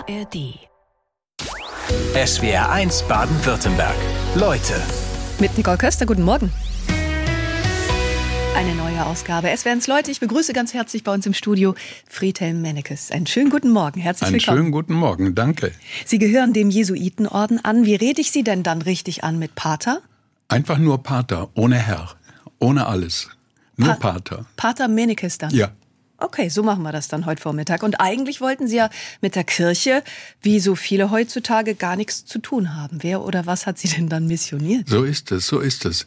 ARD. SWR1 Baden-Württemberg. Leute. Mit Nicole Köster, guten Morgen. Eine neue Ausgabe SWR1 Leute. Ich begrüße ganz herzlich bei uns im Studio Friedhelm Mennekes. Einen schönen guten Morgen. Herzlich willkommen. Einen schönen guten Morgen, danke. Sie gehören dem Jesuitenorden an. Wie rede ich Sie denn dann richtig an? Mit Pater? Einfach nur Pater, ohne Herr, ohne alles. Nur Pater. Pater Mennekes dann? Ja. Okay, so machen wir das dann heute Vormittag. Und eigentlich wollten Sie ja mit der Kirche, wie so viele heutzutage, gar nichts zu tun haben. Wer oder was hat Sie denn dann missioniert? So ist es, so ist es.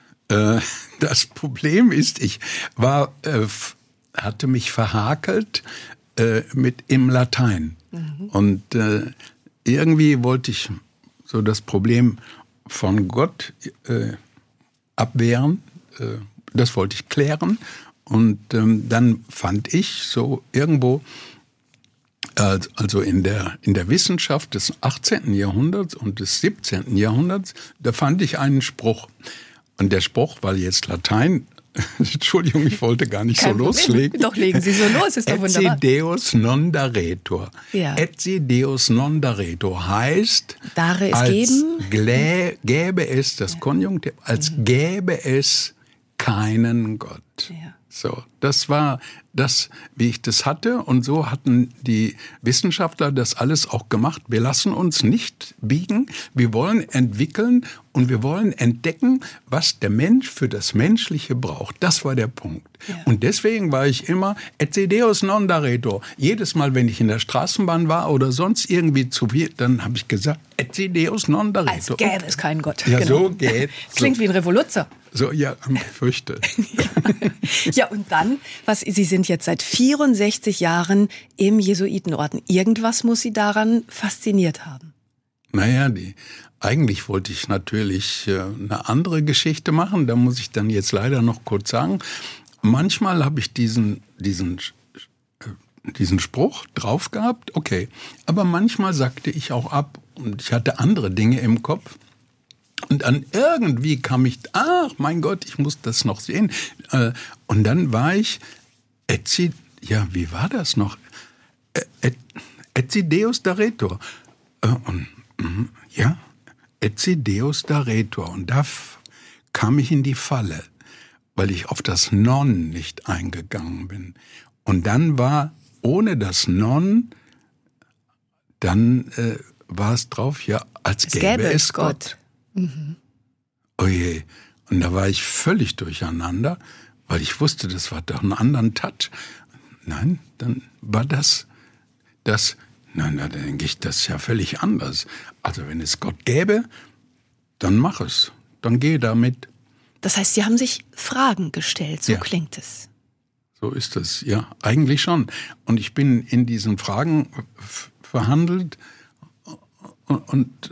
Das Problem ist, ich hatte mich verhakelt im Latein. Mhm. Und irgendwie wollte ich so das Problem von Gott abwehren. Das wollte ich klären. Und dann fand ich so irgendwo, also in der Wissenschaft des 18. Jahrhunderts und des 17. Jahrhunderts, da fand ich einen Spruch. Und der Spruch, weil jetzt Latein, Entschuldigung, ich wollte gar nicht Kein so Problem. loslegen. Doch, legen Sie so los, ist doch wunderbar. Etsi Deus non daretur. Ja. Etsi Deus non daretur heißt, Dare es als geben. Gäbe es, das Konjunktiv, als gäbe es keinen Gott. Ja. So, das war das, wie ich das hatte. Und so hatten die Wissenschaftler das alles auch gemacht. Wir lassen uns nicht biegen. Wir wollen entwickeln und wir wollen entdecken, was der Mensch für das Menschliche braucht. Das war der Punkt. Ja. Und deswegen war ich immer Etsi Deus non daretur. Jedes Mal, wenn ich in der Straßenbahn war oder sonst irgendwie zu viel, dann habe ich gesagt, Etsi Deus non daretur. Als gäbe es keinen Gott. Ja, genau. So geht. Klingt wie ein Revoluzer. So, ja, ich fürchte. Ja, und dann, Sie sind jetzt seit 64 Jahren im Jesuitenorden. Irgendwas muss Sie daran fasziniert haben. Naja, eigentlich wollte ich natürlich eine andere Geschichte machen. Da muss ich dann jetzt leider noch kurz sagen. Manchmal habe ich diesen Spruch drauf gehabt, okay. Aber manchmal sagte ich auch ab und ich hatte andere Dinge im Kopf. Und dann irgendwie kam ich, ach mein Gott, ich muss das noch sehen. Und dann war ich, wie war das noch? Etsi Deus daretur. Etsi Deus daretur. Und da kam ich in die Falle, weil ich auf das Non nicht eingegangen bin. Und dann war, ohne das Non, dann war es drauf, ja, als gäbe es Gott. Mhm. Oh je. Und da war ich völlig durcheinander, weil ich wusste, das war doch einen anderen Touch. Nein, dann war das, nein, da denke ich, das ist ja völlig anders. Also wenn es Gott gäbe, dann mach es, dann geh damit. Das heißt, Sie haben sich Fragen gestellt, so klingt es. So ist es, ja, eigentlich schon. Und ich bin in diesen Fragen verhandelt und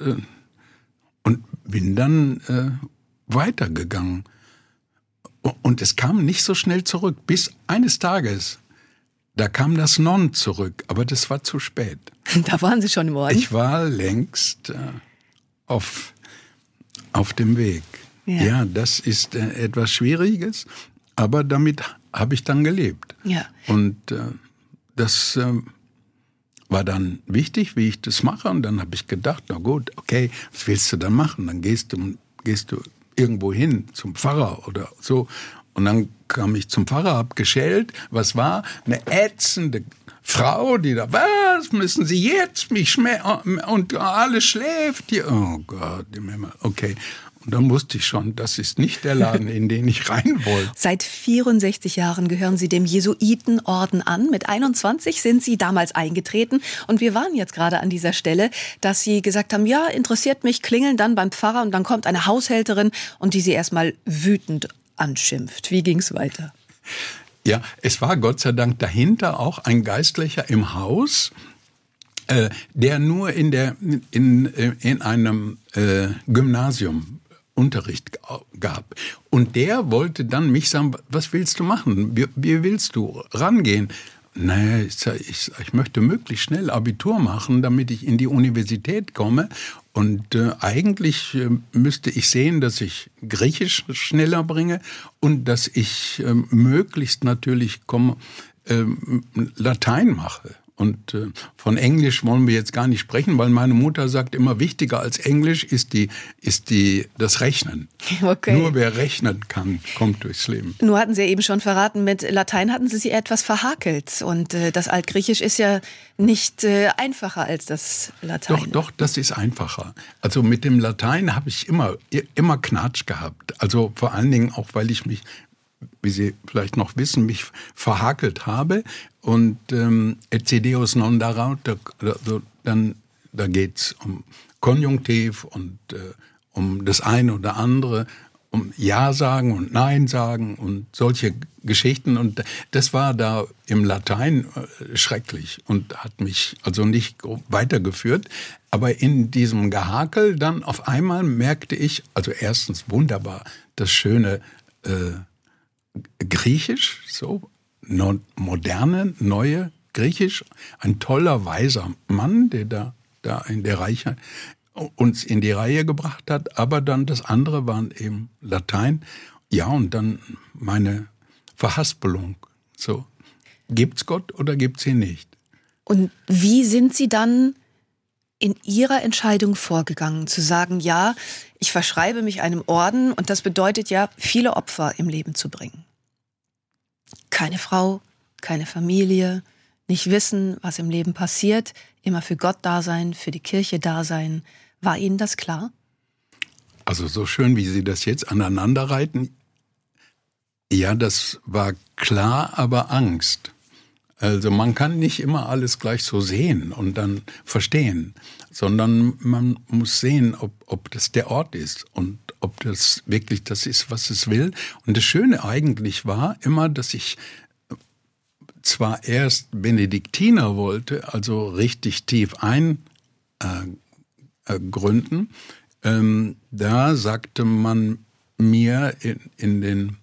bin dann weitergegangen. Und es kam nicht so schnell zurück. Bis eines Tages, da kam das Non zurück, aber das war zu spät. Da waren Sie schon im Orden? Ich war längst auf dem Weg. Ja, das ist etwas Schwieriges, aber damit habe ich dann gelebt. Ja. Und das war dann wichtig, wie ich das mache. Und dann habe ich gedacht, na gut, okay, was willst du dann machen? Dann gehst du irgendwo hin zum Pfarrer oder so. Und dann kam ich zum Pfarrer, hab geschellt. Was war? Eine ätzende Frau, die da, was müssen Sie jetzt mich schmähen? Und alles schläft hier. Oh Gott, okay. Und dann wusste ich schon, das ist nicht der Laden, in den ich rein wollte. Seit 64 Jahren gehören Sie dem Jesuitenorden an. Mit 21 sind Sie damals eingetreten. Und wir waren jetzt gerade an dieser Stelle, dass Sie gesagt haben, ja, interessiert mich, klingeln dann beim Pfarrer und dann kommt eine Haushälterin und die Sie erstmal wütend anschimpft. Wie ging's weiter? Ja, es war Gott sei Dank dahinter auch ein Geistlicher im Haus, der nur in einem Gymnasium Unterricht gab. Und der wollte dann mich sagen, was willst du machen? Wie willst du rangehen? Naja, ich möchte möglichst schnell Abitur machen, damit ich in die Universität komme. Und eigentlich müsste ich sehen, dass ich Griechisch schneller bringe und dass ich möglichst natürlich Latein mache. Und von Englisch wollen wir jetzt gar nicht sprechen, weil meine Mutter sagt immer, wichtiger als Englisch ist das Rechnen. Okay. Nur wer rechnen kann, kommt durchs Leben. Nur hatten Sie eben schon verraten, mit Latein hatten Sie sich etwas verhakelt. Und das Altgriechisch ist ja nicht einfacher als das Latein. Doch, das ist einfacher. Also mit dem Latein habe ich immer Knatsch gehabt. Also vor allen Dingen auch, weil ich mich, wie Sie vielleicht noch wissen, mich verhakelt habe. Und Ecce Deus non darat, da geht's um Konjunktiv und um das eine oder andere, um Ja sagen und Nein sagen und solche Geschichten. Und das war da im Latein schrecklich und hat mich also nicht weitergeführt. Aber in diesem Gehakel dann auf einmal merkte ich, also erstens wunderbar, das schöne Griechisch, so moderne, neue Griechisch, ein toller, weiser Mann, der da in der Reiche uns in die Reihe gebracht hat, aber dann das andere waren eben Latein. Ja, und dann meine Verhaspelung. So, gibt's Gott oder gibt's ihn nicht? Und wie sind Sie dann in Ihrer Entscheidung vorgegangen, zu sagen, ja, ich verschreibe mich einem Orden und das bedeutet ja, viele Opfer im Leben zu bringen? Keine Frau, keine Familie, nicht wissen, was im Leben passiert, immer für Gott da sein, für die Kirche da sein. War Ihnen das klar? Also so schön, wie Sie das jetzt aneinanderreiten, ja, das war klar, aber Angst. Also man kann nicht immer alles gleich so sehen und dann verstehen, sondern man muss sehen, ob das der Ort ist und ob das wirklich das ist, was es will. Und das Schöne eigentlich war immer, dass ich zwar erst Benediktiner wollte, also richtig tief gründen. Da sagte man mir in den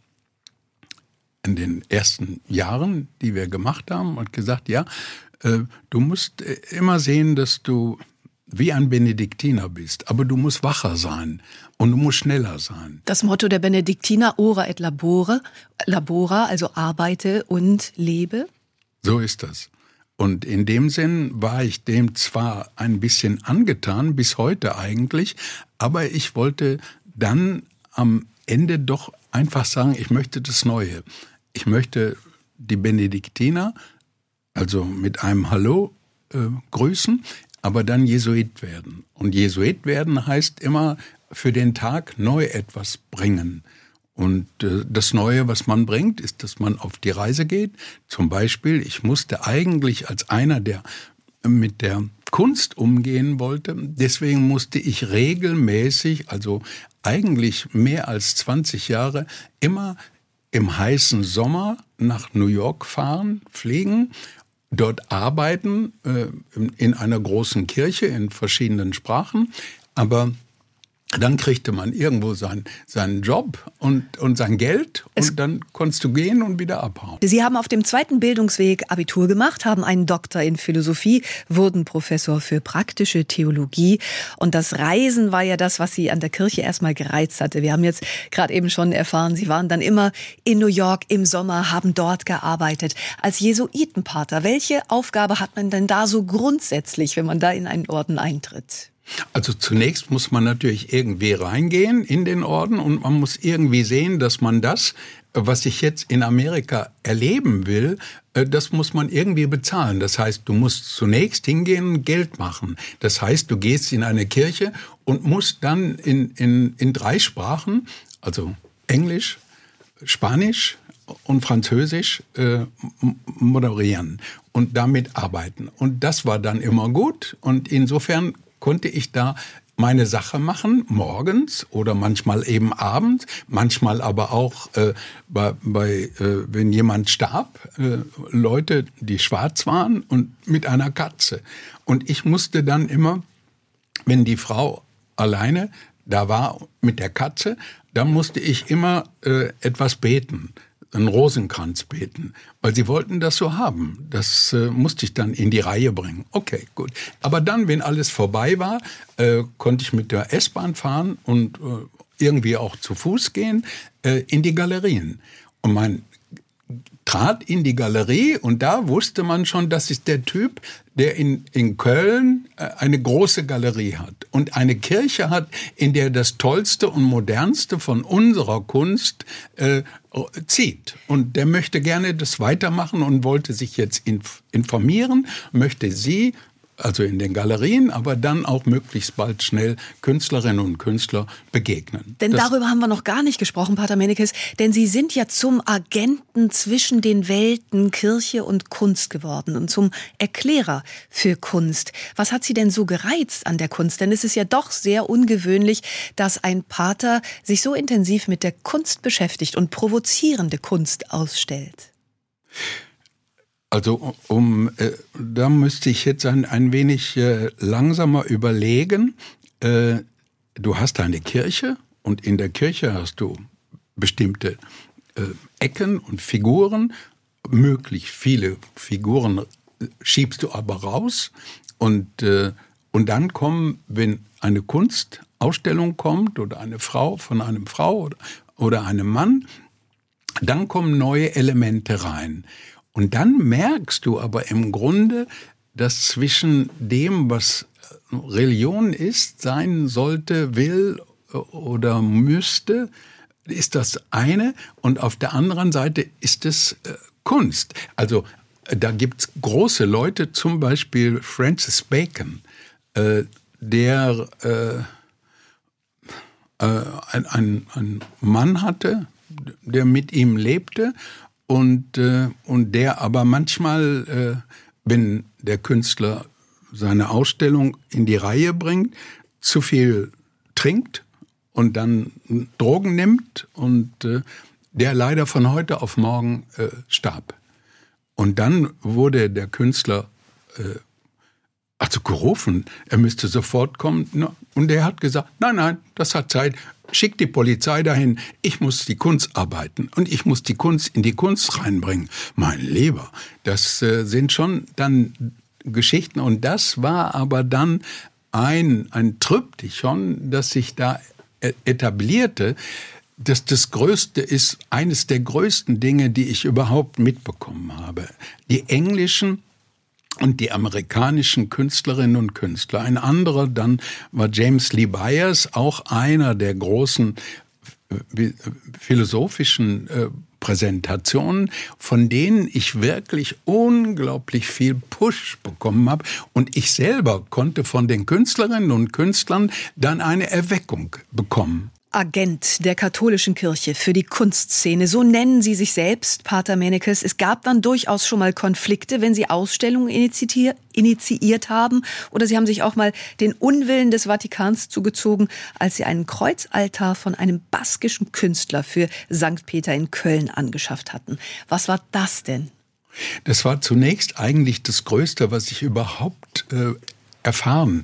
ersten Jahren, die wir gemacht haben, und gesagt, ja, du musst immer sehen, dass du wie ein Benediktiner bist, aber du musst wacher sein und du musst schneller sein. Das Motto der Benediktiner, ora et labora, also arbeite und lebe? So ist das. Und in dem Sinn war ich dem zwar ein bisschen angetan, bis heute eigentlich, aber ich wollte dann am Ende doch einfach sagen, ich möchte das Neue. Ich möchte die Benediktiner, also mit einem Hallo grüßen, aber dann Jesuit werden. Und Jesuit werden heißt immer für den Tag neu etwas bringen. Und das Neue, was man bringt, ist, dass man auf die Reise geht. Zum Beispiel, ich musste eigentlich als einer, der mit der Kunst umgehen wollte, deswegen musste ich regelmäßig, also eigentlich mehr als 20 Jahre, immer im heißen Sommer nach New York fahren, fliegen, dort arbeiten, in einer großen Kirche in verschiedenen Sprachen, aber dann kriegte man irgendwo seinen Job und sein Geld und dann konntest du gehen und wieder abhauen. Sie haben auf dem zweiten Bildungsweg Abitur gemacht, haben einen Doktor in Philosophie, wurden Professor für praktische Theologie. Und das Reisen war ja das, was Sie an der Kirche erstmal gereizt hatte. Wir haben jetzt gerade eben schon erfahren, Sie waren dann immer in New York im Sommer, haben dort gearbeitet. Als Jesuitenpater, welche Aufgabe hat man denn da so grundsätzlich, wenn man da in einen Orden eintritt? Also zunächst muss man natürlich irgendwie reingehen in den Orden und man muss irgendwie sehen, dass man das, was ich jetzt in Amerika erleben will, das muss man irgendwie bezahlen. Das heißt, du musst zunächst hingehen und Geld machen. Das heißt, du gehst in eine Kirche und musst dann in 3 Sprachen, also Englisch, Spanisch und Französisch moderieren und damit arbeiten. Und das war dann immer gut und insofern konnte ich da meine Sache machen, morgens oder manchmal eben abends, manchmal aber auch wenn jemand starb, Leute, die schwarz waren und mit einer Katze. Und ich musste dann immer, wenn die Frau alleine da war mit der Katze, dann musste ich immer etwas beten. Einen Rosenkranz beten, weil sie wollten das so haben. Das musste ich dann in die Reihe bringen. Okay, gut. Aber dann, wenn alles vorbei war, konnte ich mit der S-Bahn fahren und irgendwie auch zu Fuß gehen in die Galerien. Und mein trat in die Galerie und da wusste man schon, das ist der Typ, der in Köln eine große Galerie hat und eine Kirche hat, in der das Tollste und Modernste von unserer Kunst zieht. Und der möchte gerne das weitermachen und wollte sich jetzt informieren, möchte sie, also in den Galerien, aber dann auch möglichst bald schnell Künstlerinnen und Künstler begegnen. Denn darüber haben wir noch gar nicht gesprochen, Pater Menekes, denn Sie sind ja zum Agenten zwischen den Welten Kirche und Kunst geworden und zum Erklärer für Kunst. Was hat Sie denn so gereizt an der Kunst? Denn es ist ja doch sehr ungewöhnlich, dass ein Pater sich so intensiv mit der Kunst beschäftigt und provozierende Kunst ausstellt. Also da müsste ich jetzt ein wenig langsamer überlegen. Du hast eine Kirche und in der Kirche hast du bestimmte Ecken und Figuren. Möglichst viele Figuren schiebst du aber raus. Und dann kommen, wenn eine Kunstausstellung kommt oder eine Frau von einem Frau oder einem Mann, dann kommen neue Elemente rein. Und dann merkst du aber im Grunde, dass zwischen dem, was Religion ist, sein sollte, will oder müsste, ist das eine. Und auf der anderen Seite ist es Kunst. Also da gibt's große Leute, zum Beispiel Francis Bacon, der einen Mann hatte, der mit ihm lebte. Und der aber manchmal, wenn der Künstler seine Ausstellung in die Reihe bringt, zu viel trinkt und dann Drogen nimmt und der leider von heute auf morgen starb. Und dann wurde der Künstler gerufen, er müsste sofort kommen. Und er hat gesagt, nein, das hat Zeit. Schick die Polizei dahin, ich muss die Kunst arbeiten und ich muss die Kunst in die Kunst reinbringen. Mein Lieber, das sind schon dann Geschichten und das war aber dann ein Triptychon, das sich da etablierte, dass das Größte ist, eines der größten Dinge, die ich überhaupt mitbekommen habe. Die englischen und die amerikanischen Künstlerinnen und Künstler. Ein anderer dann war James Lee Byers, auch einer der großen philosophischen Präsentationen, von denen ich wirklich unglaublich viel Push bekommen habe. Und ich selber konnte von den Künstlerinnen und Künstlern dann eine Erweckung bekommen. Agent der katholischen Kirche für die Kunstszene, so nennen Sie sich selbst, Pater Menekes. Es gab dann durchaus schon mal Konflikte, wenn Sie Ausstellungen initiiert haben. Oder Sie haben sich auch mal den Unwillen des Vatikans zugezogen, als Sie einen Kreuzaltar von einem baskischen Künstler für St. Peter in Köln angeschafft hatten. Was war das denn? Das war zunächst eigentlich das Größte, was ich überhaupt erfahren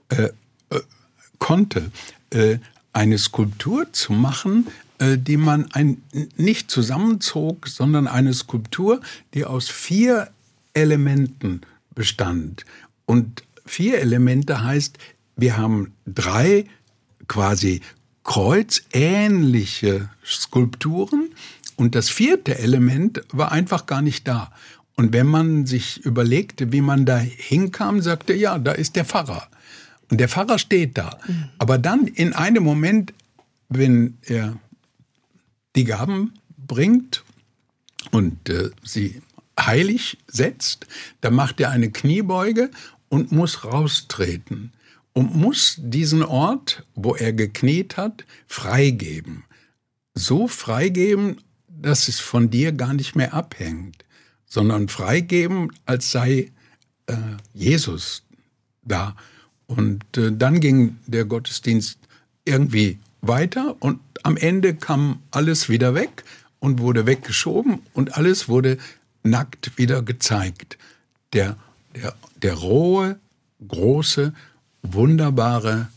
konnte. Eine Skulptur zu machen, die man nicht zusammenzog, sondern eine Skulptur, die aus 4 Elementen bestand. Und 4 Elemente heißt, wir haben 3 quasi kreuzähnliche Skulpturen und das 4. Element war einfach gar nicht da. Und wenn man sich überlegte, wie man da hinkam, sagte, ja, da ist der Pfarrer. Und der Pfarrer steht da. Aber dann in einem Moment, wenn er die Gaben bringt und sie heilig setzt, dann macht er eine Kniebeuge und muss raustreten. Und muss diesen Ort, wo er gekniet hat, freigeben. So freigeben, dass es von dir gar nicht mehr abhängt, sondern freigeben, als sei Jesus da. Und dann ging der Gottesdienst irgendwie weiter und am Ende kam alles wieder weg und wurde weggeschoben und alles wurde nackt wieder gezeigt. Der rohe, große, wunderbare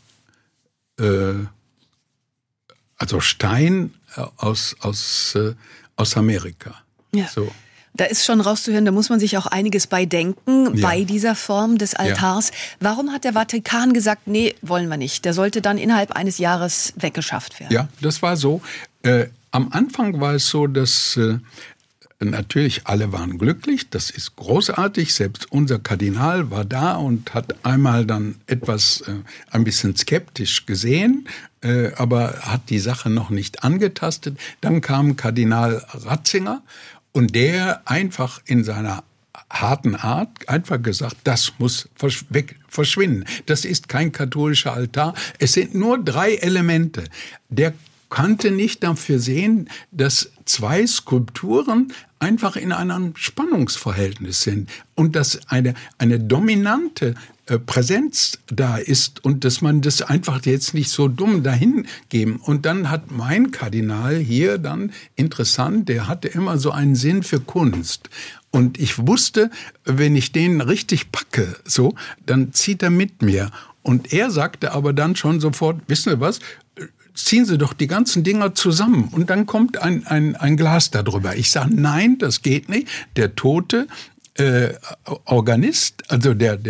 Stein aus Amerika. Ja. So. Da ist schon rauszuhören, da muss man sich auch einiges bei denken, bei dieser Form des Altars. Ja. Warum hat der Vatikan gesagt, nee, wollen wir nicht? Der sollte dann innerhalb eines Jahres weggeschafft werden. Ja, das war so. Am Anfang war es so, dass natürlich, alle waren glücklich, das ist großartig. Selbst unser Kardinal war da und hat einmal dann ein bisschen skeptisch gesehen, aber hat die Sache noch nicht angetastet. Dann kam Kardinal Ratzinger und der einfach in seiner harten Art einfach gesagt, das muss verschwinden. Das ist kein katholischer Altar. Es sind nur 3 Elemente. Der konnte nicht dafür sehen, dass 2 Skulpturen einfach in einem Spannungsverhältnis sind und dass eine dominante Präsenz da ist und dass man das einfach jetzt nicht so dumm dahin geben. Und dann hat mein Kardinal hier dann interessant, der hatte immer so einen Sinn für Kunst. Und ich wusste, wenn ich den richtig packe, so, dann zieht er mit mir. Und er sagte aber dann schon sofort, wissen Sie was, ziehen Sie doch die ganzen Dinger zusammen und dann kommt ein Glas darüber. Ich sage, nein, das geht nicht. Der tote Organist, also der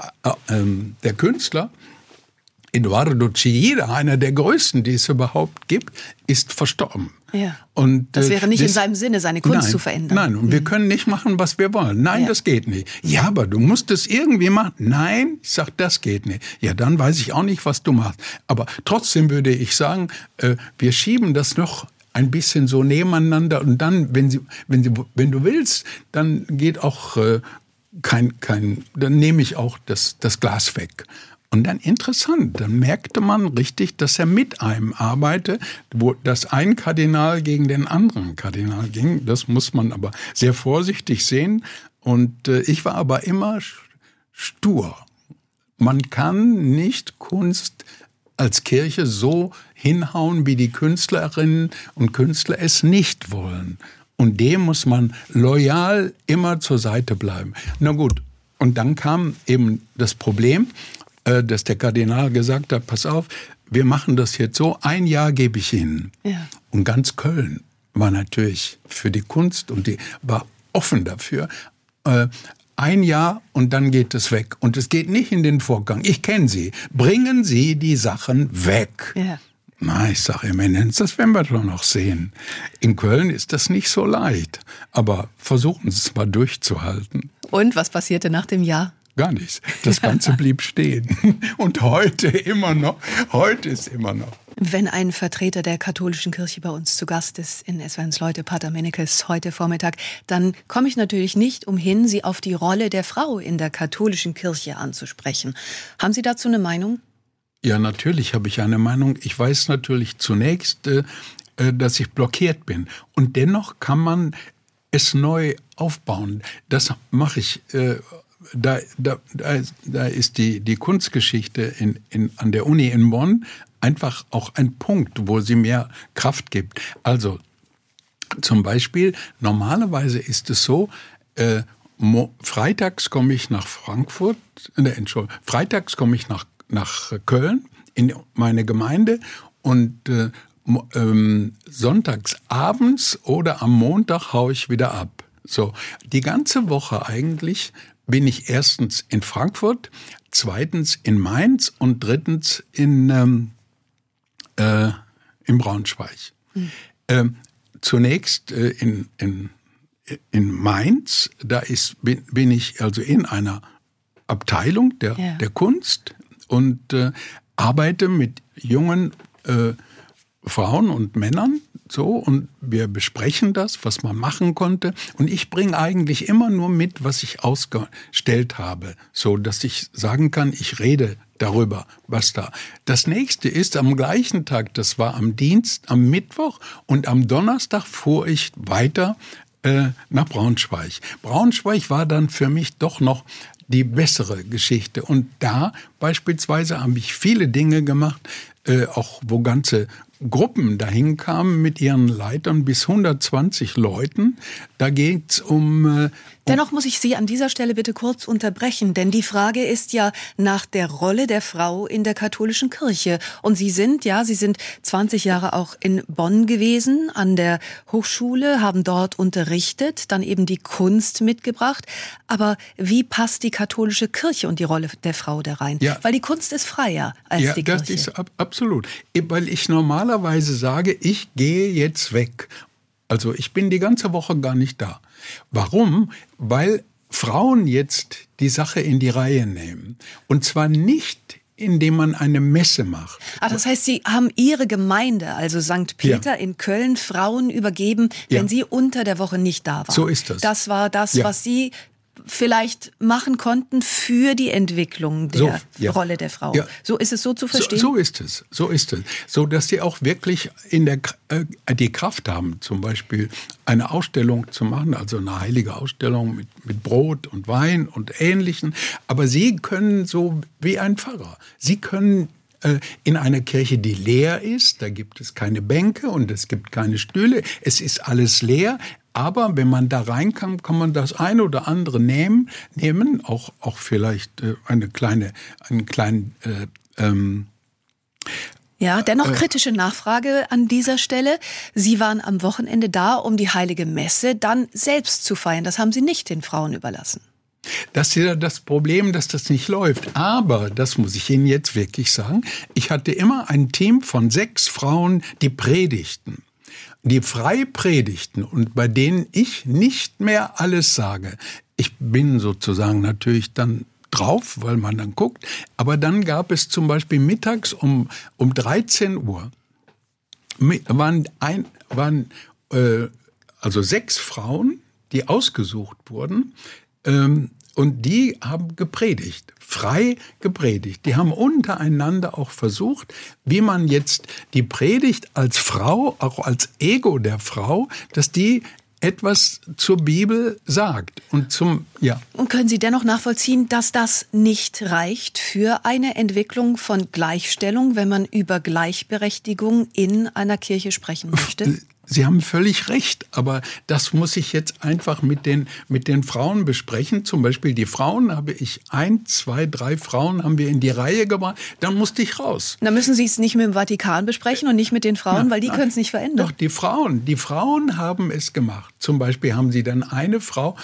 Künstler, Eduardo Chillida, einer der größten, die es überhaupt gibt, ist verstorben. Ja. Und, das wäre nicht in seinem Sinne, seine Kunst zu verändern. Nein, und wir können nicht machen, was wir wollen. Nein, das geht nicht. Ja, aber du musst es irgendwie machen. Nein, ich sag, das geht nicht. Ja, dann weiß ich auch nicht, was du machst. Aber trotzdem würde ich sagen, wir schieben das noch ein bisschen so nebeneinander und dann, wenn du willst, dann geht auch dann nehme ich auch das Glas weg. Und dann interessant, dann merkte man richtig, dass er mit einem arbeitet, wo das ein Kardinal gegen den anderen Kardinal ging. Das muss man aber sehr vorsichtig sehen. Und ich war aber immer stur. Man kann nicht Kunst als Kirche so hinhauen, wie die Künstlerinnen und Künstler es nicht wollen. Und dem muss man loyal immer zur Seite bleiben. Na gut, und dann kam eben das Problem, dass der Kardinal gesagt hat, pass auf, wir machen das jetzt so, 1 Jahr gebe ich Ihnen. Ja. Und ganz Köln war natürlich für die Kunst und die war offen dafür. 1 Jahr und dann geht es weg. Und es geht nicht in den Vorgang. Ich kenne Sie. Bringen Sie die Sachen weg. Ja. Na, ich sage, Eminenz, das werden wir doch noch sehen. In Köln ist das nicht so leicht. Aber versuchen Sie es mal durchzuhalten. Und was passierte nach dem Jahr? Gar nichts. Das Ganze blieb stehen. Und heute immer noch. Heute ist immer noch. Wenn ein Vertreter der katholischen Kirche bei uns zu Gast ist in SWRs Leute, Pater Minnekes, heute Vormittag, dann komme ich natürlich nicht umhin, Sie auf die Rolle der Frau in der katholischen Kirche anzusprechen. Haben Sie dazu eine Meinung? Ja, natürlich habe ich eine Meinung. Ich weiß natürlich zunächst, dass ich blockiert bin. Und dennoch kann man es neu aufbauen. Das mache ich. Da ist die Kunstgeschichte an der Uni in Bonn einfach auch ein Punkt, wo sie mehr Kraft gibt. Also zum Beispiel, normalerweise ist es so, freitags komme ich nach freitags komme ich nach Köln in meine Gemeinde und sonntags abends oder am Montag haue ich wieder ab. So, die ganze Woche eigentlich bin ich erstens in Frankfurt, zweitens in Mainz und drittens in Braunschweig. Mhm. Zunächst in Mainz, da bin ich also in einer Abteilung der Kunst und arbeite mit jungen Frauen und Männern so und wir besprechen das, was man machen konnte und ich bringe eigentlich immer nur mit, was ich ausgestellt habe, so dass ich sagen kann, ich rede darüber, was da. Das nächste ist am gleichen Tag, das war am Mittwoch und am Donnerstag fuhr ich weiter nach Braunschweig. Braunschweig war dann für mich doch noch die bessere Geschichte und da beispielsweise habe ich viele Dinge gemacht, auch wo ganze Gruppen dahin kamen mit ihren Leitern bis 120 Leuten. Da geht's um... Dennoch muss ich Sie an dieser Stelle bitte kurz unterbrechen, denn die Frage ist ja nach der Rolle der Frau in der katholischen Kirche. Und Sie sind 20 Jahre auch in Bonn gewesen, an der Hochschule, haben dort unterrichtet, dann eben die Kunst mitgebracht. Aber wie passt die katholische Kirche und die Rolle der Frau da rein? Ja. Weil die Kunst ist freier als die Kirche. Ja, das ist absolut. Weil ich normalerweise sage, ich gehe jetzt weg. Also ich bin die ganze Woche gar nicht da. Warum? Weil Frauen jetzt die Sache in die Reihe nehmen. Und zwar nicht, indem man eine Messe macht. Das heißt, Sie haben Ihre Gemeinde, also St. Peter in Köln, Frauen übergeben, wenn sie unter der Woche nicht da waren. So ist das. Das war das, was Sie vielleicht machen konnten für die Entwicklung der Rolle der Frau. Ja. So ist es so zu verstehen? So ist es. So, dass sie auch wirklich die Kraft haben, zum Beispiel eine Ausstellung zu machen, also eine heilige Ausstellung mit Brot und Wein und Ähnlichem. Aber sie können so wie ein Pfarrer. Sie können in einer Kirche, die leer ist, da gibt es keine Bänke und es gibt keine Stühle, es ist alles leer. Aber wenn man da rein kann man das eine oder andere nehmen, auch vielleicht einen kleinen dennoch kritische Nachfrage an dieser Stelle. Sie waren am Wochenende da, um die Heilige Messe dann selbst zu feiern. Das haben Sie nicht den Frauen überlassen. Das ist ja das Problem, dass das nicht läuft. Aber, das muss ich Ihnen jetzt wirklich sagen, ich hatte immer ein Team von 6 Frauen, die predigten. Die frei predigten und bei denen ich nicht mehr alles sage. Ich bin sozusagen natürlich dann drauf, weil man dann guckt. Aber dann gab es zum Beispiel mittags um 13 Uhr waren 6 Frauen, die ausgesucht wurden, und die haben gepredigt, frei gepredigt. Die haben untereinander auch versucht, wie man jetzt die Predigt als Frau, auch als Ego der Frau, dass die etwas zur Bibel sagt. Und können Sie dennoch nachvollziehen, dass das nicht reicht für eine Entwicklung von Gleichstellung, wenn man über Gleichberechtigung in einer Kirche sprechen möchte? Sie haben völlig recht, aber das muss ich jetzt einfach mit den Frauen besprechen. Zum Beispiel die Frauen habe ich 1, 2, 3 Frauen haben wir in die Reihe gebracht. Dann musste ich raus. Dann müssen Sie es nicht mit dem Vatikan besprechen und nicht mit den Frauen, weil die können es nicht verändern. Doch, die Frauen haben es gemacht. Zum Beispiel haben sie dann eine Frau,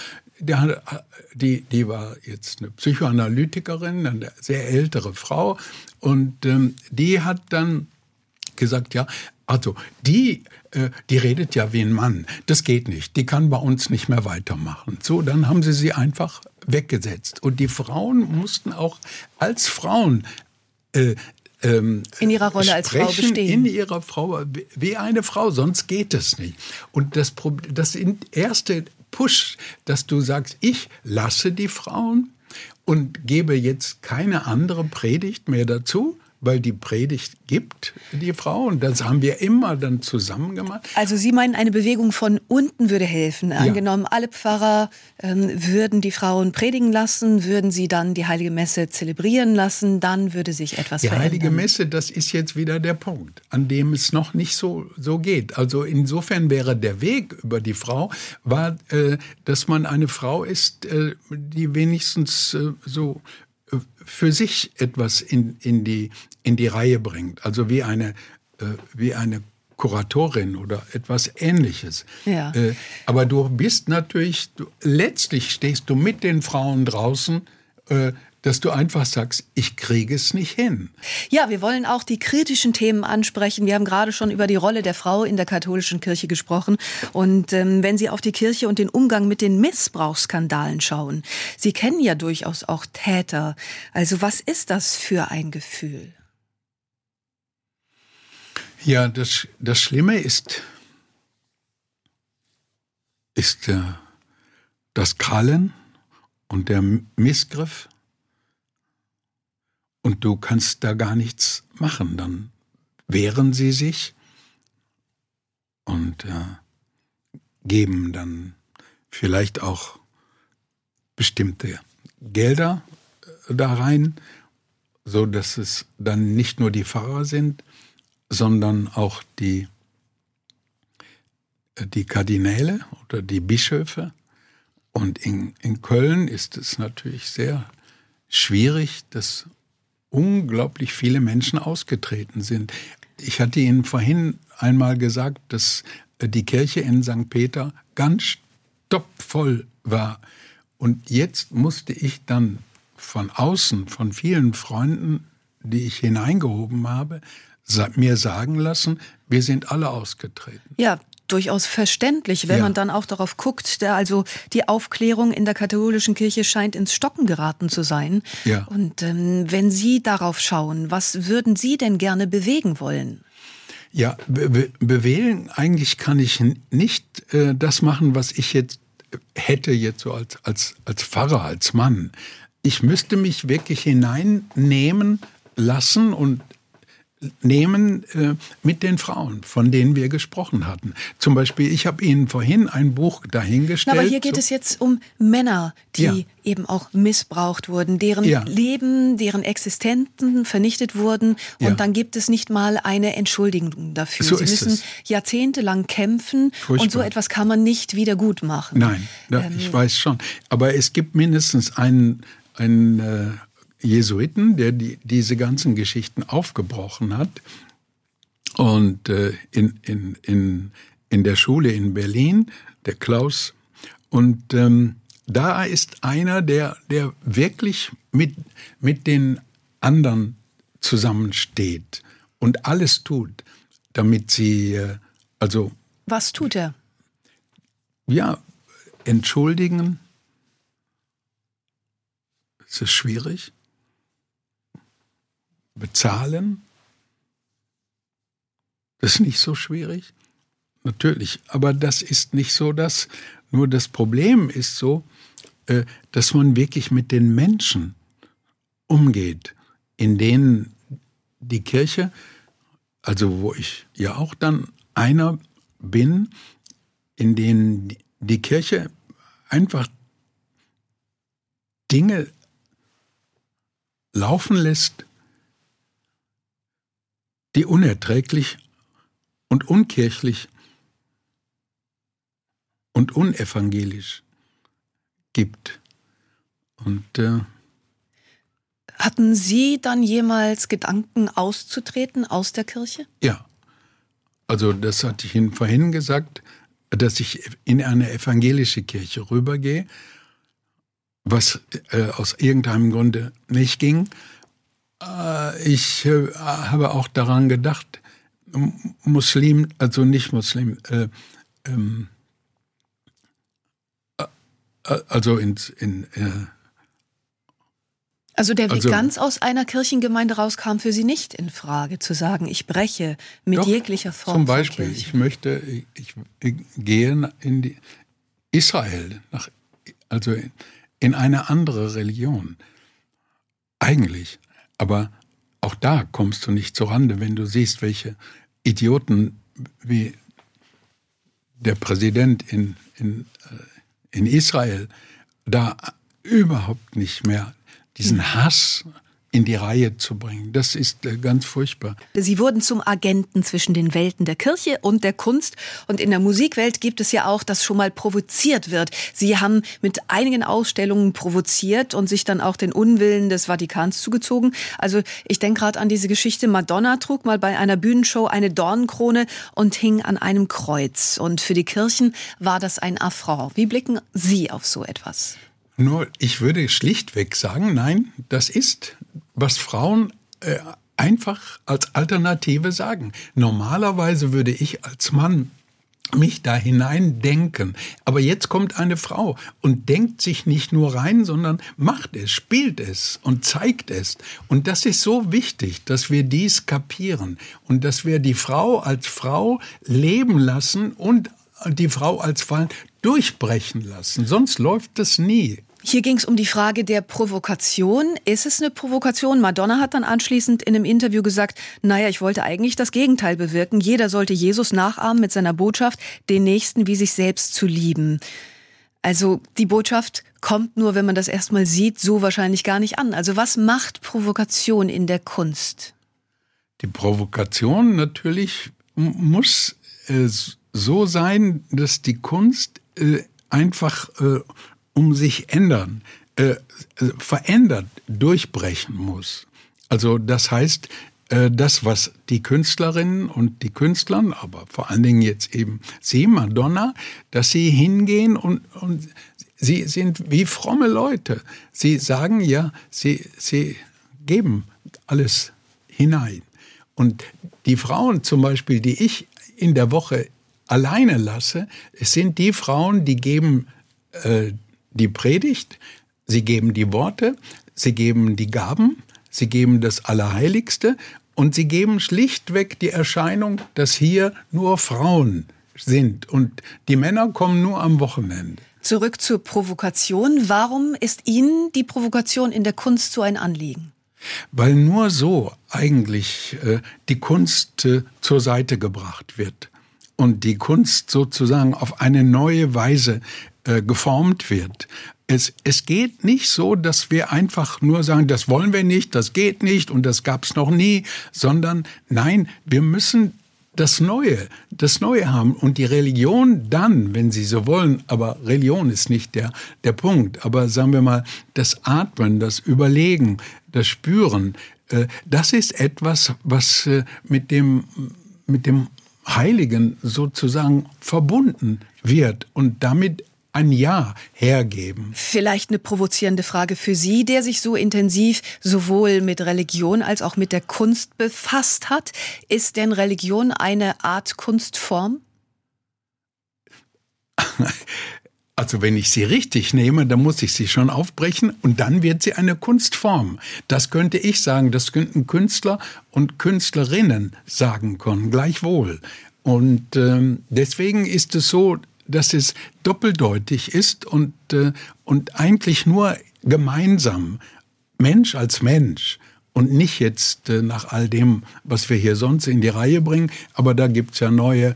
die war jetzt eine Psychoanalytikerin, eine sehr ältere Frau. Und die hat dann gesagt, also die redet ja wie ein Mann. Das geht nicht. Die kann bei uns nicht mehr weitermachen. So, dann haben sie einfach weggesetzt. Und die Frauen mussten auch als Frauen in ihrer Rolle als Frau bestehen. In ihrer Frau, wie eine Frau, sonst geht es nicht. Und das erste Push, dass du sagst, ich lasse die Frauen und gebe jetzt keine andere Predigt mehr dazu, weil die Predigt gibt die Frau. Und das haben wir immer dann zusammen gemacht. Also Sie meinen, eine Bewegung von unten würde helfen. Ja. Angenommen, alle Pfarrer würden die Frauen predigen lassen, würden sie dann die Heilige Messe zelebrieren lassen, dann würde sich etwas verändern. Die Heilige Messe, das ist jetzt wieder der Punkt, an dem es noch nicht so geht. Also insofern wäre der Weg über die Frau, dass man eine Frau ist, die wenigstens so für sich etwas in die Reihe bringt. Also wie eine Kuratorin oder etwas Ähnliches. Ja. Aber du bist natürlich, letztlich stehst du mit den Frauen draußen, dass du einfach sagst, ich kriege es nicht hin. Ja, wir wollen auch die kritischen Themen ansprechen. Wir haben gerade schon über die Rolle der Frau in der katholischen Kirche gesprochen. Und wenn Sie auf die Kirche und den Umgang mit den Missbrauchsskandalen schauen, Sie kennen ja durchaus auch Täter. Also was ist das für ein Gefühl? Ja, das Schlimme ist das Krallen und der Missgriff. Und du kannst da gar nichts machen. Dann wehren sie sich und geben dann vielleicht auch bestimmte Gelder da rein, so dass es dann nicht nur die Pfarrer sind, sondern auch die Kardinäle oder die Bischöfe. Und in Köln ist es natürlich sehr schwierig, dass unglaublich viele Menschen ausgetreten sind. Ich hatte Ihnen vorhin einmal gesagt, dass die Kirche in St. Peter ganz stopfvoll war. Und jetzt musste ich dann von außen, von vielen Freunden, die ich hineingehoben habe, mir sagen lassen, wir sind alle ausgetreten. Ja, durchaus verständlich, wenn man dann auch darauf guckt, also die Aufklärung in der katholischen Kirche scheint ins Stocken geraten zu sein. Ja. Und wenn Sie darauf schauen, was würden Sie denn gerne bewegen wollen? Ja, bewegen, eigentlich kann ich nicht das machen, was ich jetzt hätte, jetzt so als Pfarrer, als Mann. Ich müsste mich wirklich hineinnehmen lassen und nehmen mit den Frauen, von denen wir gesprochen hatten. Zum Beispiel, ich habe Ihnen vorhin ein Buch dahingestellt. Aber hier geht es jetzt um Männer, die eben auch missbraucht wurden, deren Leben, deren Existenzen vernichtet wurden. Und dann gibt es nicht mal eine Entschuldigung dafür. So Sie müssen jahrzehntelang kämpfen. Furchtbar. Und so etwas kann man nicht wieder gut machen. Nein, ich weiß schon. Aber es gibt mindestens einen Jesuiten, der diese ganzen Geschichten aufgebrochen hat und in der Schule in Berlin, der Klaus. Und da ist einer, der wirklich mit den anderen zusammensteht und alles tut, damit sie, Was tut er? Ja, entschuldigen. Es ist schwierig. Bezahlen. Das ist nicht so schwierig. Natürlich, aber das ist nicht so das. Nur das Problem ist so, dass man wirklich mit den Menschen umgeht, in denen die Kirche, also wo ich ja auch dann einer bin, in denen die Kirche einfach Dinge laufen lässt, die unerträglich und unkirchlich und unevangelisch gibt. Und hatten Sie dann jemals Gedanken auszutreten aus der Kirche? Ja, also das hatte ich Ihnen vorhin gesagt, dass ich in eine evangelische Kirche rübergehe, was aus irgendeinem Grunde nicht ging. Ich habe auch daran gedacht, Muslim, also nicht Muslim, also Also der Weg ganz aus einer Kirchengemeinde raus kam für Sie nicht in Frage, zu sagen, ich breche mit jeglicher Form zum Beispiel, von Kirche. ich gehe in Israel, also in eine andere Religion. Eigentlich. Aber auch da kommst du nicht zurande, wenn du siehst, welche Idioten wie der Präsident in Israel da überhaupt nicht mehr diesen Hass in die Reihe zu bringen. Das ist ganz furchtbar. Sie wurden zum Agenten zwischen den Welten der Kirche und der Kunst. Und in der Musikwelt gibt es ja auch, dass schon mal provoziert wird. Sie haben mit einigen Ausstellungen provoziert und sich dann auch den Unwillen des Vatikans zugezogen. Also ich denke gerade an diese Geschichte, Madonna trug mal bei einer Bühnenshow eine Dornenkrone und hing an einem Kreuz. Und für die Kirchen war das ein Affront. Wie blicken Sie auf so etwas? Nur, ich würde schlichtweg sagen, nein, das ist, was Frauen einfach als Alternative sagen. Normalerweise würde ich als Mann mich da hineindenken. Aber jetzt kommt eine Frau und denkt sich nicht nur rein, sondern macht es, spielt es und zeigt es. Und das ist so wichtig, dass wir dies kapieren und dass wir die Frau als Frau leben lassen und die Frau als Fall durchbrechen lassen. Sonst läuft es nie. Hier ging es um die Frage der Provokation. Ist es eine Provokation? Madonna hat dann anschließend in einem Interview gesagt, naja, ich wollte eigentlich das Gegenteil bewirken. Jeder sollte Jesus nachahmen mit seiner Botschaft, den Nächsten wie sich selbst zu lieben. Also die Botschaft kommt nur, wenn man das erstmal sieht, so wahrscheinlich gar nicht an. Also was macht Provokation in der Kunst? Die Provokation natürlich muss so sein, dass die Kunst einfach um sich verändert, durchbrechen muss. Also das heißt, das, was die Künstlerinnen und die Künstler, aber vor allen Dingen jetzt eben Sie, Madonna, dass sie hingehen und sie sind wie fromme Leute. Sie sagen ja, sie geben alles hinein. Und die Frauen zum Beispiel, die ich in der Woche alleine lasse, es sind die Frauen, die geben die Predigt, sie geben die Worte, sie geben die Gaben, sie geben das Allerheiligste und sie geben schlichtweg die Erscheinung, dass hier nur Frauen sind und die Männer kommen nur am Wochenende. Zurück zur Provokation. Warum ist Ihnen die Provokation in der Kunst so ein Anliegen? Weil nur so eigentlich die Kunst zur Seite gebracht wird und die Kunst sozusagen auf eine neue Weise geformt wird. Es geht nicht so, dass wir einfach nur sagen, das wollen wir nicht, das geht nicht und das gab's noch nie, sondern nein, wir müssen das Neue haben. Und die Religion dann, wenn Sie so wollen, aber Religion ist nicht der Punkt, aber sagen wir mal, das Atmen, das Überlegen, das Spüren, das ist etwas, was mit dem Heiligen sozusagen verbunden wird und damit ein Ja hergeben. Vielleicht eine provozierende Frage für Sie, der sich so intensiv sowohl mit Religion als auch mit der Kunst befasst hat. Ist denn Religion eine Art Kunstform? Also wenn ich sie richtig nehme, dann muss ich sie schon aufbrechen und dann wird sie eine Kunstform. Das könnte ich sagen, das könnten Künstler und Künstlerinnen sagen können, gleichwohl. Und deswegen ist es so, dass es doppeldeutig ist und eigentlich nur gemeinsam, Mensch als Mensch und nicht jetzt nach all dem, was wir hier sonst in die Reihe bringen, aber da gibt's ja neue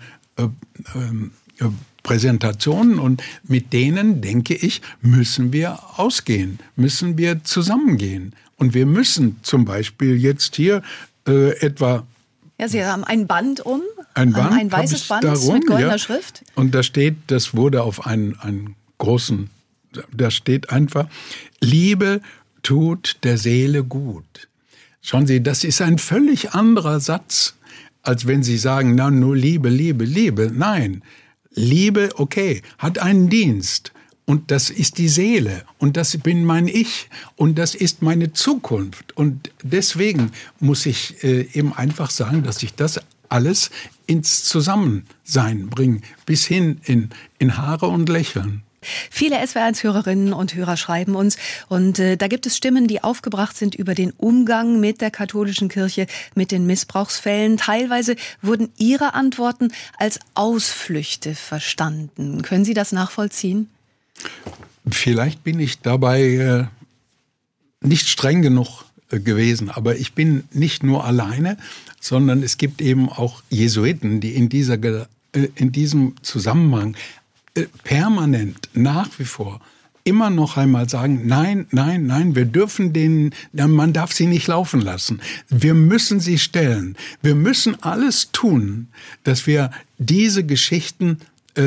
Präsentationen und mit denen, denke ich, müssen wir ausgehen, müssen wir zusammengehen. Und wir müssen zum Beispiel jetzt hier etwa... Ja, Sie haben ein Band ein weißes Band mit goldener Schrift. Und da steht, das wurde auf einen großen, da steht einfach, Liebe tut der Seele gut. Schauen Sie, das ist ein völlig anderer Satz, als wenn Sie sagen, na, nur Liebe, Liebe, Liebe. Nein, Liebe, okay, hat einen Dienst. Und das ist die Seele und das bin mein Ich und das ist meine Zukunft. Und deswegen muss ich eben einfach sagen, dass ich das alles ins Zusammensein bringe, bis hin in Haare und Lächeln. Viele SWR1-Hörerinnen und Hörer schreiben uns und da gibt es Stimmen, die aufgebracht sind über den Umgang mit der katholischen Kirche, mit den Missbrauchsfällen. Teilweise wurden Ihre Antworten als Ausflüchte verstanden. Können Sie das nachvollziehen? Vielleicht bin ich dabei nicht streng genug gewesen, aber ich bin nicht nur alleine, sondern es gibt eben auch Jesuiten, die in diesem Zusammenhang permanent, nach wie vor, immer noch einmal sagen, nein, nein, nein, wir dürfen man darf sie nicht laufen lassen. Wir müssen sie stellen. Wir müssen alles tun, dass wir diese Geschichten,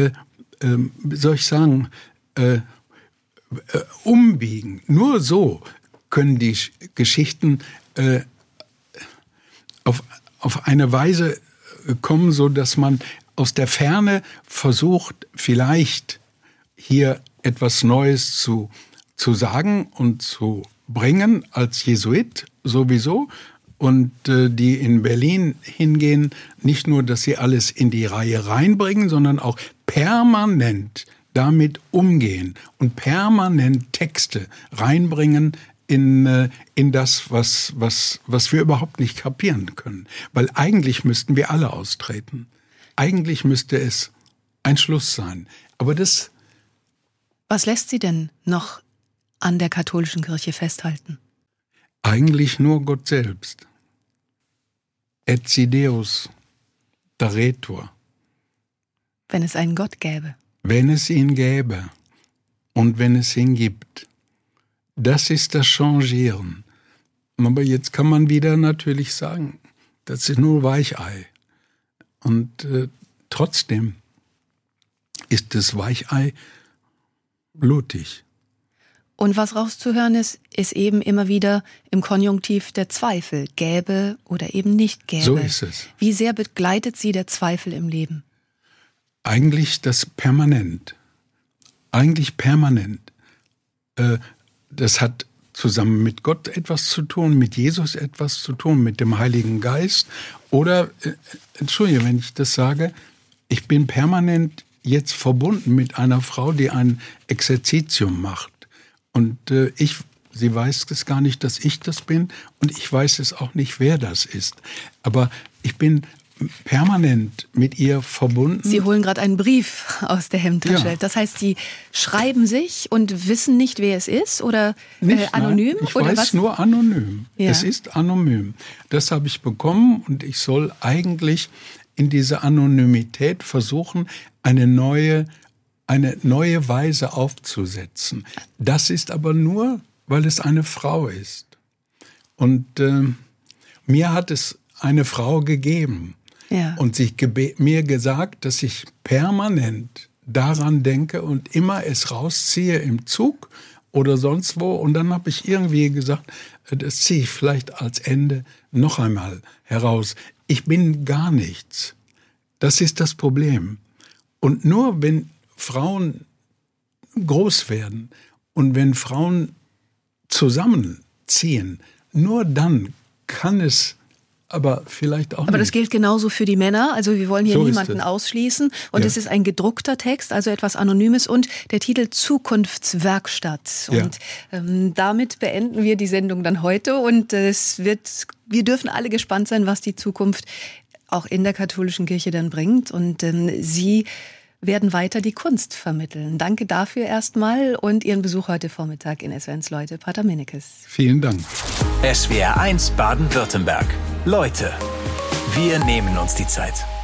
umbiegen. Nur so können die Geschichten auf eine Weise kommen, so dass man aus der Ferne versucht, vielleicht hier etwas Neues zu sagen und zu bringen, als Jesuit sowieso. Und die in Berlin hingehen, nicht nur, dass sie alles in die Reihe reinbringen, sondern auch permanent damit umgehen und permanent Texte reinbringen in das, was wir überhaupt nicht kapieren können. Weil eigentlich müssten wir alle austreten. Eigentlich müsste es ein Schluss sein. Aber das... Was lässt Sie denn noch an der katholischen Kirche festhalten? Eigentlich nur Gott selbst. Et si Deus daretur. Wenn es einen Gott gäbe. Wenn es ihn gäbe und wenn es ihn gibt. Das ist das Changieren. Aber jetzt kann man wieder natürlich sagen, das ist nur Weichei. Und trotzdem ist das Weichei blutig. Und was rauszuhören ist eben immer wieder im Konjunktiv der Zweifel. Gäbe oder eben nicht gäbe. So ist es. Wie sehr begleitet Sie der Zweifel im Leben? Eigentlich das permanent. Eigentlich permanent. Das hat zusammen mit Gott etwas zu tun, mit Jesus etwas zu tun, mit dem Heiligen Geist. Oder, entschuldige, wenn ich das sage, ich bin permanent jetzt verbunden mit einer Frau, die ein Exerzitium macht. Und sie weiß es gar nicht, dass ich das bin. Und ich weiß es auch nicht, wer das ist. Aber ich bin permanent mit ihr verbunden. Sie holen gerade einen Brief aus der Hemdtasche. Ja. Das heißt, Sie schreiben sich und wissen nicht, wer es ist? Oder nicht, anonym? Nein, ich oder weiß was? Nur anonym. Ja. Es ist anonym. Das habe ich bekommen und ich soll eigentlich in diese Anonymität versuchen, eine neue Weise aufzusetzen. Das ist aber nur, weil es eine Frau ist. Und mir hat es eine Frau gegeben. Ja. Und sich mir gesagt, dass ich permanent daran denke und immer es rausziehe im Zug oder sonst wo. Und dann habe ich irgendwie gesagt, das ziehe ich vielleicht als Ende noch einmal heraus. Ich bin gar nichts. Das ist das Problem. Und nur wenn Frauen groß werden und wenn Frauen zusammenziehen, nur dann kann es aber vielleicht auch Aber nicht. das gilt genauso für die Männer. Also wir wollen hier niemanden ausschließen. Und es ist ein gedruckter Text, also etwas Anonymes und der Titel Zukunftswerkstatt. Ja. Und damit beenden wir die Sendung dann heute. Und wir dürfen alle gespannt sein, was die Zukunft auch in der katholischen Kirche dann bringt. Und Sie werden weiter die Kunst vermitteln. Danke dafür erstmal und Ihren Besuch heute Vormittag in SWR1 Leute, Pater Minnekes. Vielen Dank. SWR1 Baden-Württemberg. Leute, wir nehmen uns die Zeit.